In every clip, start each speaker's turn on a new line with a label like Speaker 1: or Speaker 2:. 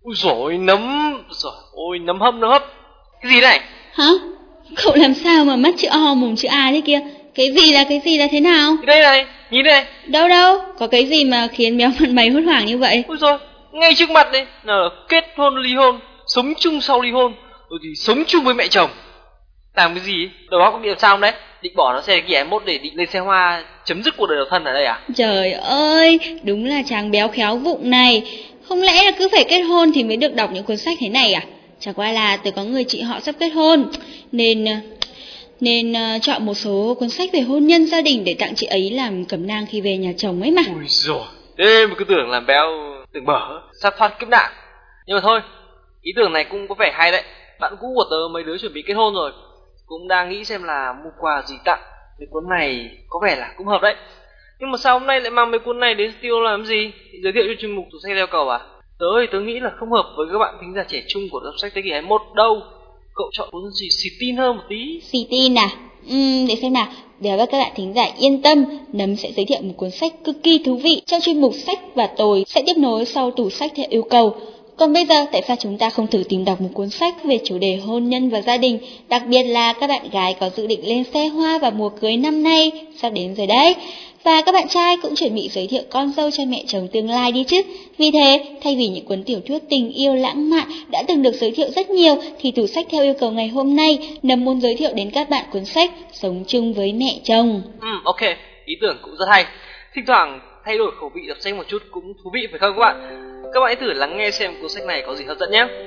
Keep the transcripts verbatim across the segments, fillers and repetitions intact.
Speaker 1: Ui dồi nấm, rồi ôi nấm hấp nấm hấp. Cái gì này?
Speaker 2: Hả? Cậu làm sao mà mắt chữ O mồm chữ A thế kia? Cái gì là cái gì là thế nào?
Speaker 1: Cái đây này, nhìn đây này.
Speaker 2: Đâu đâu, có cái gì mà khiến béo mặt mày hốt hoảng như vậy?
Speaker 1: Ui rồi, ngay trước mặt đây, nào là kết hôn ly hôn, sống chung sau ly hôn, rồi thì sống chung với mẹ chồng. Làm cái gì? Đầu óc có bị làm sao không đấy? Định bỏ nó xe kia mốt để định lên xe hoa chấm dứt cuộc đời độc thân ở đây à?
Speaker 2: Trời ơi, đúng là chàng béo khéo vụng này. Không lẽ là cứ phải kết hôn thì mới được đọc những cuốn sách thế này à? Chẳng qua là tôi có người chị họ sắp kết hôn, nên nên uh, chọn một số cuốn sách về hôn nhân gia đình để tặng chị ấy làm cẩm nang khi về nhà chồng ấy mà.
Speaker 1: Ui dồi, thế mà cứ tưởng làm béo tưởng bở, sắp thoát kiếp nạn. Nhưng mà thôi, ý tưởng này cũng có vẻ hay đấy. Bạn cũ của tớ mấy đứa chuẩn bị kết hôn rồi, cũng đang nghĩ xem là mua quà gì tặng. Mấy cuốn này có vẻ là cũng hợp đấy. Nhưng mà sao hôm nay lại mang mấy cuốn này đến studio làm gì? Giới thiệu cho chuyên mục tủ sách leo cầu à? Tớ thì tớ nghĩ là không hợp với các bạn thính giả trẻ trung của đọc sách thế kỷ hai mươi mốt đâu. Cậu chọn cuốn gì xì tin hơn một tí.
Speaker 2: Xì tin à? Uhm, để xem nào. Để các bạn thính giả yên tâm, Nấm sẽ giới thiệu một cuốn sách cực kỳ thú vị trong chuyên mục sách và tôi sẽ tiếp nối sau tủ sách theo yêu cầu. Còn bây giờ, tại sao chúng ta không thử tìm đọc một cuốn sách về chủ đề hôn nhân và gia đình, đặc biệt là các bạn gái có dự định lên xe hoa vào mùa cưới năm nay sắp đến rồi đấy. Và các bạn trai cũng chuẩn bị giới thiệu con dâu cho mẹ chồng tương lai đi chứ. Vì thế, thay vì những cuốn tiểu thuyết tình yêu lãng mạn đã từng được giới thiệu rất nhiều, thì tủ sách theo yêu cầu ngày hôm nay, Nấm muốn giới thiệu đến các bạn cuốn sách Sống chung với mẹ chồng.
Speaker 1: Ừ, ok, ý tưởng cũng rất hay. Thỉnh thoảng thay đổi khẩu vị đọc sách một chút cũng thú vị phải không các bạn? Các bạn hãy thử lắng nghe xem cuốn sách này có gì hấp dẫn nhé.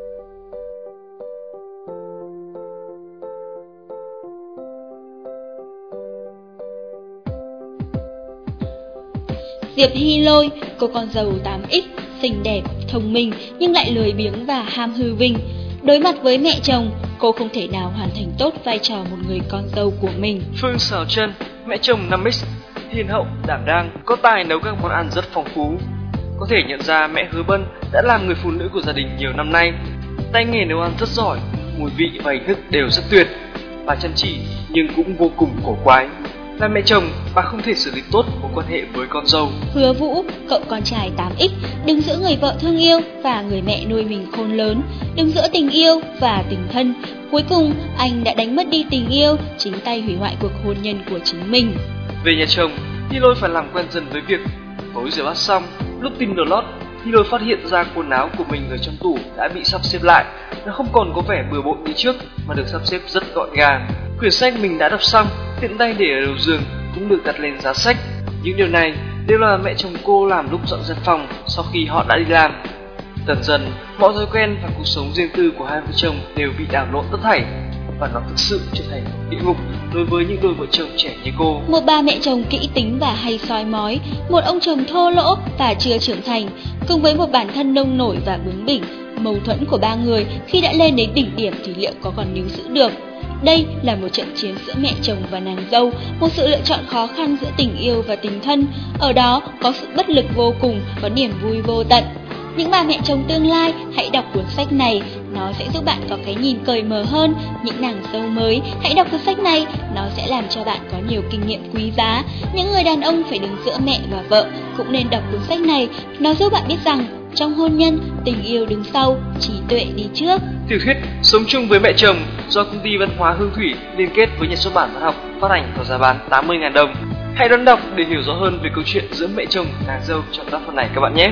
Speaker 2: Diệp Hy Lôi, cô con dâu tám x, xinh đẹp, thông minh nhưng lại lười biếng và ham hư vinh. Đối mặt với mẹ chồng, cô không thể nào hoàn thành tốt vai trò một người con dâu của mình.
Speaker 1: Phương Sào Trân, mẹ chồng năm x, hiền hậu, đảm đang, có tài nấu các món ăn rất phong phú. Có thể nhận ra mẹ Hứa Bân đã làm người phụ nữ của gia đình nhiều năm nay. Tay nghề nấu ăn rất giỏi, mùi vị và hình thức đều rất tuyệt. Bà chăm chỉ nhưng cũng vô cùng cổ quái. Là mẹ chồng, bà không thể xử lý tốt mối quan hệ với con dâu.
Speaker 2: Hứa Vũ, cậu con trai tám x, đứng giữa người vợ thương yêu và người mẹ nuôi mình khôn lớn, đứng giữa tình yêu và tình thân. Cuối cùng, anh đã đánh mất đi tình yêu, chính tay hủy hoại cuộc hôn nhân của chính mình.
Speaker 1: Về nhà chồng, Hy Lôi phải làm quen dần với việc tối rửa bát xong, lúc tìm đồ lót, Hy Lôi phát hiện ra quần áo của mình ở trong tủ đã bị sắp xếp lại. Nó không còn có vẻ bừa bộn như trước mà được sắp xếp rất gọn gàng. Quyển sách mình đã đọc xong, tiện tay để ở đầu giường cũng được đặt lên giá sách. Những điều này đều là mẹ chồng cô làm lúc dọn dẹp phòng sau khi họ đã đi làm. Dần dần, mọi thói quen và cuộc sống riêng tư của hai vợ chồng đều bị đảo lộn tất thảy, và nó thực sự trở thành địa ngục đối với những đôi vợ chồng trẻ như cô.
Speaker 2: Một bà mẹ chồng kỹ tính và hay soi mói, một ông chồng thô lỗ và chưa trưởng thành, cùng với một bản thân nông nổi và bướng bỉnh. Mâu thuẫn của ba người khi đã lên đến đỉnh điểm thì liệu có còn níu giữ được? Đây là một trận chiến giữa mẹ chồng và nàng dâu, một sự lựa chọn khó khăn giữa tình yêu và tình thân. Ở đó có sự bất lực vô cùng, có niềm vui vô tận. Những bà mẹ chồng tương lai, hãy đọc cuốn sách này, nó sẽ giúp bạn có cái nhìn cởi mở hơn. Những nàng dâu mới, hãy đọc cuốn sách này, nó sẽ làm cho bạn có nhiều kinh nghiệm quý giá. Những người đàn ông phải đứng giữa mẹ và vợ cũng nên đọc cuốn sách này, nó giúp bạn biết rằng trong hôn nhân, tình yêu đứng sau, trí tuệ đi trước.
Speaker 1: Tiểu thuyết Sống chung với mẹ chồng do công ty văn hóa Hương Thủy liên kết với nhà xuất bản Văn học phát hành có giá bán tám mươi nghìn đồng. Hãy đón đọc để hiểu rõ hơn về câu chuyện giữa mẹ chồng nàng dâu trong tác phẩm này các bạn nhé.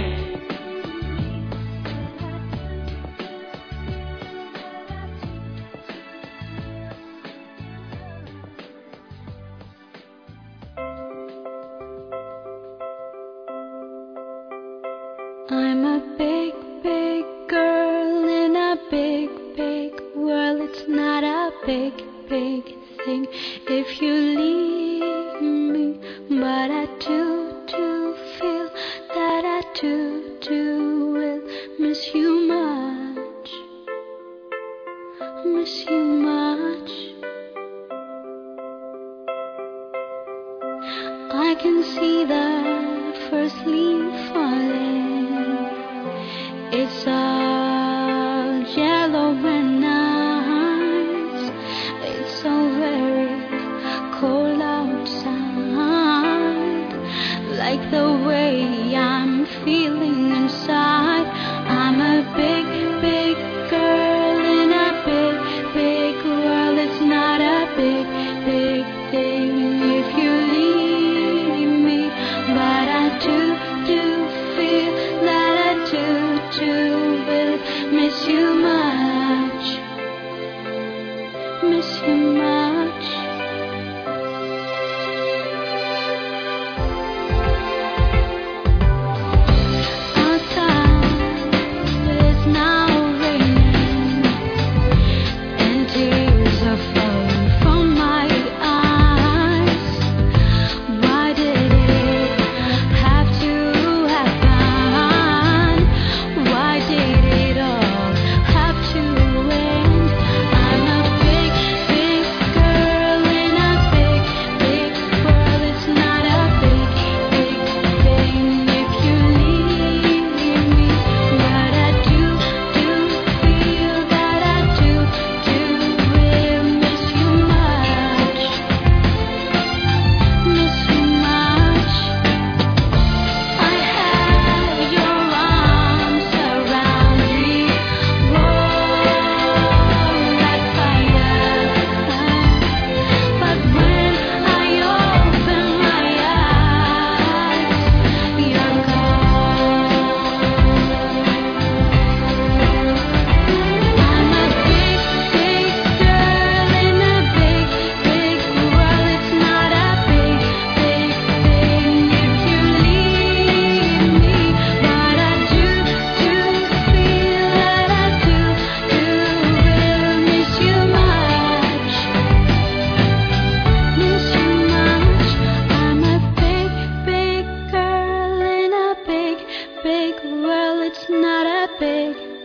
Speaker 3: I'm a big, big girl in a big, big world. It's not a big, big thing if you leave me, but I do, do feel that I do, do will miss you much, miss you much. I can see the first leaf falling. It's all yellow and nice. It's so very cold outside. Like the way I'm feeling inside. I'm a bit a big